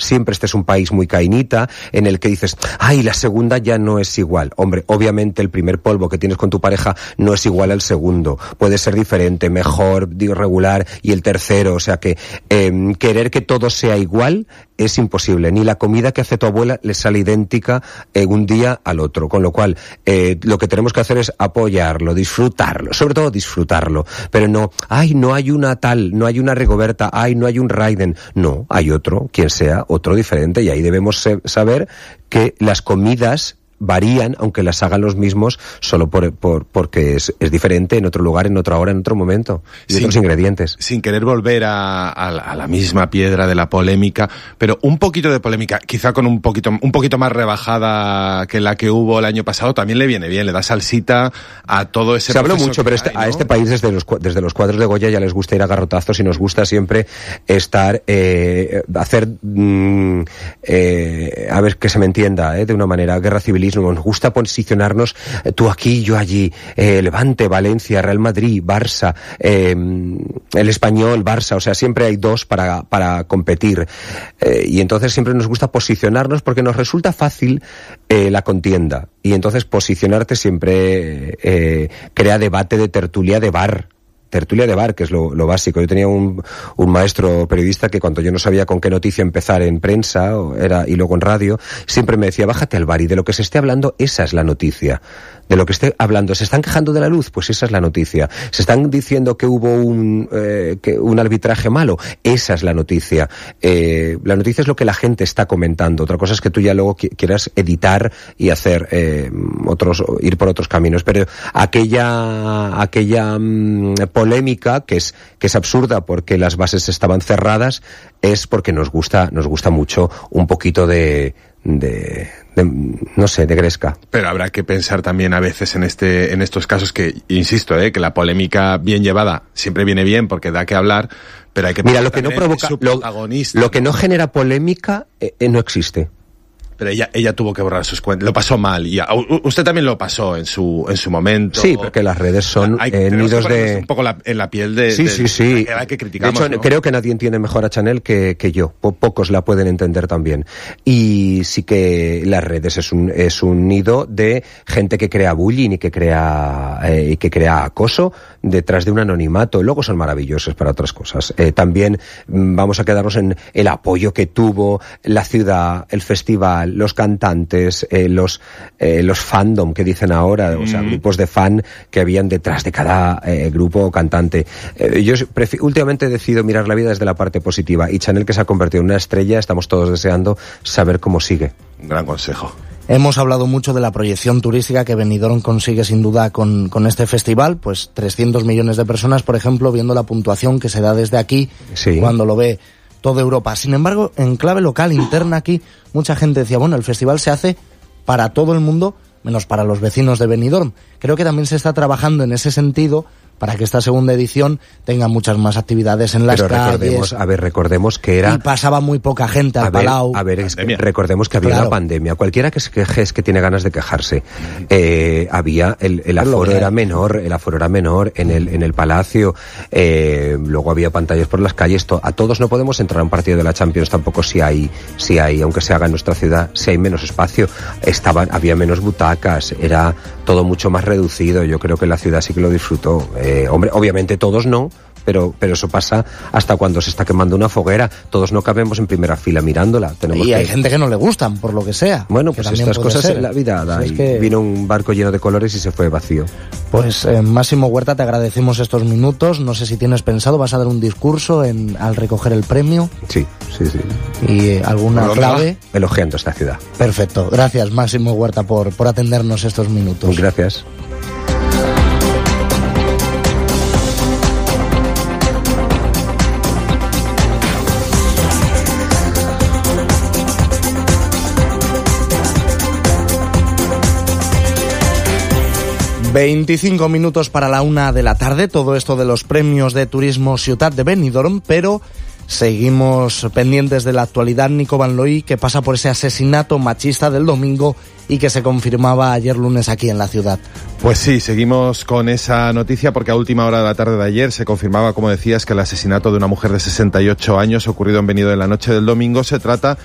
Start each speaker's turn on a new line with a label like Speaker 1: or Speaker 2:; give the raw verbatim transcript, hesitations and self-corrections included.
Speaker 1: siempre este es un país muy cainita, en el que dices, ay, la segunda ya no es igual. Hombre, obviamente el primer polvo que tienes con tu pareja no es igual al segundo. Puede ser diferente, mejor, digo, regular, y el tercero. O sea que eh, querer que todo sea igual es imposible. Ni la comida que hace tu abuela le sale idéntica eh, un día al otro. Con lo cual, eh, lo que tenemos que hacer es apoyarlo, disfrutarlo, sobre todo disfrutarlo. Pero no, ay, no hay una tal, no hay una Rigoberta, ay, no hay un Raiden. No, hay otro, quien sea, otro diferente, y ahí debemos se- saber que las comidas varían, aunque las hagan los mismos, solo por, por porque es, es diferente en otro lugar, en otra hora, en otro momento, y sin, otros ingredientes.
Speaker 2: Sin querer volver a, a, a la misma piedra de la polémica, pero un poquito de polémica, quizá con un poquito, un poquito más rebajada que la que hubo el año pasado, también le viene bien, le da salsita a todo ese
Speaker 1: Se habló mucho, pero
Speaker 2: hay,
Speaker 1: este,
Speaker 2: ¿no?
Speaker 1: a este país desde los, desde los cuadros de Goya ya les gusta ir a garrotazos y nos gusta siempre estar, eh, hacer, mm, eh, a ver que se me entienda, eh, de una manera, guerra civilismo. Nos gusta posicionarnos, eh, tú aquí, yo allí, eh, Levante, Valencia, Real Madrid, Barça, eh, el Español, Barça, o sea, siempre hay dos para, para competir. Eh, y entonces siempre nos gusta posicionarnos porque nos resulta fácil eh, la contienda. Y entonces posicionarte siempre eh, crea debate de tertulia de bar. Tertulia de bar, que es lo, lo básico. Yo tenía un, un maestro periodista que cuando yo no sabía con qué noticia empezar en prensa o era, y luego en radio, siempre me decía, bájate al bar y de lo que se esté hablando, esa es la noticia. De lo que esté hablando, ¿se están quejando de la luz? Pues esa es la noticia. ¿Se están diciendo que hubo un, eh, que un arbitraje malo? Esa es la noticia. Eh, la noticia es lo que la gente está comentando. Otra cosa es que tú ya luego qui- quieras editar y hacer eh, otros, ir por otros caminos. Pero aquella, aquella mmm, polémica que es, que es absurda porque las bases estaban cerradas, es porque nos gusta, nos gusta mucho un poquito de, de, de, no sé, de gresca.
Speaker 2: Pero habrá que pensar también a veces en este, en estos casos que, insisto, eh, que la polémica bien llevada siempre viene bien porque da que hablar, pero hay que
Speaker 1: Mira, lo que no provoca, lo, lo que no genera polémica eh, eh, no existe.
Speaker 2: Pero ella, ella tuvo que borrar sus cuentas, lo pasó mal, y a, u, usted también lo pasó en su, en su momento.
Speaker 1: Sí, porque las redes son
Speaker 2: hay,
Speaker 1: eh, nidos de...
Speaker 2: un poco la, en la piel de...
Speaker 1: Sí,
Speaker 2: de,
Speaker 1: sí, sí.
Speaker 2: De la que criticamos,
Speaker 1: de hecho,
Speaker 2: ¿no?
Speaker 1: creo que nadie entiende mejor a Chanel que, que yo. Po- pocos la pueden entender también. Y sí que las redes es un, es un nido de gente que crea bullying y que crea, eh, y que crea acoso detrás de un anonimato. Luego son maravillosos para otras cosas. Eh, también mm, vamos a quedarnos en el apoyo que tuvo la ciudad, el festival, los cantantes, Eh, los eh, los fandom que dicen ahora, mm. o sea, grupos de fan que habían detrás de cada eh, grupo o cantante. Eh, yo prefi- últimamente decido mirar la vida desde la parte positiva, y Chanel, que se ha convertido en una estrella, estamos todos deseando saber cómo sigue.
Speaker 2: Un gran consejo.
Speaker 3: Hemos hablado mucho de la proyección turística que Benidorm consigue sin duda con, con este festival, pues trescientos millones de personas, por ejemplo, viendo la puntuación que se da desde aquí,
Speaker 1: sí.
Speaker 3: cuando lo ve toda Europa. Sin embargo, en clave local, interna aquí, mucha gente decía, bueno, el festival se hace para todo el mundo, menos para los vecinos de Benidorm. Creo que también se está trabajando en ese sentido para que esta segunda edición tenga muchas más actividades en las
Speaker 1: Pero
Speaker 3: calles.
Speaker 1: recordemos, a ver, recordemos que era...
Speaker 3: Y pasaba muy poca gente al
Speaker 1: a ver,
Speaker 3: Palau.
Speaker 1: A ver, es que recordemos que había
Speaker 3: claro.
Speaker 1: una pandemia. Cualquiera que se queje es que tiene ganas de quejarse. Eh, había, el, el aforo era menor, el aforo era menor en el, en el Palacio, eh, luego había pantallas por las calles. To- a todos no podemos entrar a un partido de la Champions tampoco si hay, si hay, aunque se haga en nuestra ciudad, si hay menos espacio. Estaban, había menos butacas, era todo mucho más reducido. Yo creo que la ciudad sí que lo disfrutó. Eh, hombre, obviamente todos no, pero pero eso pasa hasta cuando se está quemando una foguera. Todos no cabemos en primera fila mirándola. Tenemos
Speaker 3: y
Speaker 1: que...
Speaker 3: hay gente que no le gustan, por lo que sea.
Speaker 1: Bueno,
Speaker 3: que
Speaker 1: pues estas cosas
Speaker 3: ser.
Speaker 1: en la vida da.
Speaker 3: Si es
Speaker 1: y
Speaker 3: que...
Speaker 1: Vino un barco lleno de colores y se fue vacío.
Speaker 3: Pues eh, Máximo Huerta, te agradecemos estos minutos. No sé si tienes pensado, vas a dar un discurso en, al recoger el premio.
Speaker 1: Sí, sí, sí.
Speaker 3: Y eh, alguna clave.
Speaker 1: Elogiando esta ciudad.
Speaker 3: Perfecto. Gracias, Máximo Huerta, por, por atendernos estos minutos.
Speaker 1: Gracias.
Speaker 3: veinticinco minutos para la una de la tarde, todo esto de los premios de turismo Ciutat de Benidorm, pero seguimos pendientes de la actualidad. Nico Van Looy, que pasa por ese asesinato machista del domingo y que se confirmaba ayer lunes aquí en la ciudad.
Speaker 2: Pues sí, seguimos con esa noticia porque a última hora de la tarde de ayer se confirmaba, como decías, que el asesinato de una mujer de sesenta y ocho años ocurrido en Benidorm en la noche del domingo. Se trata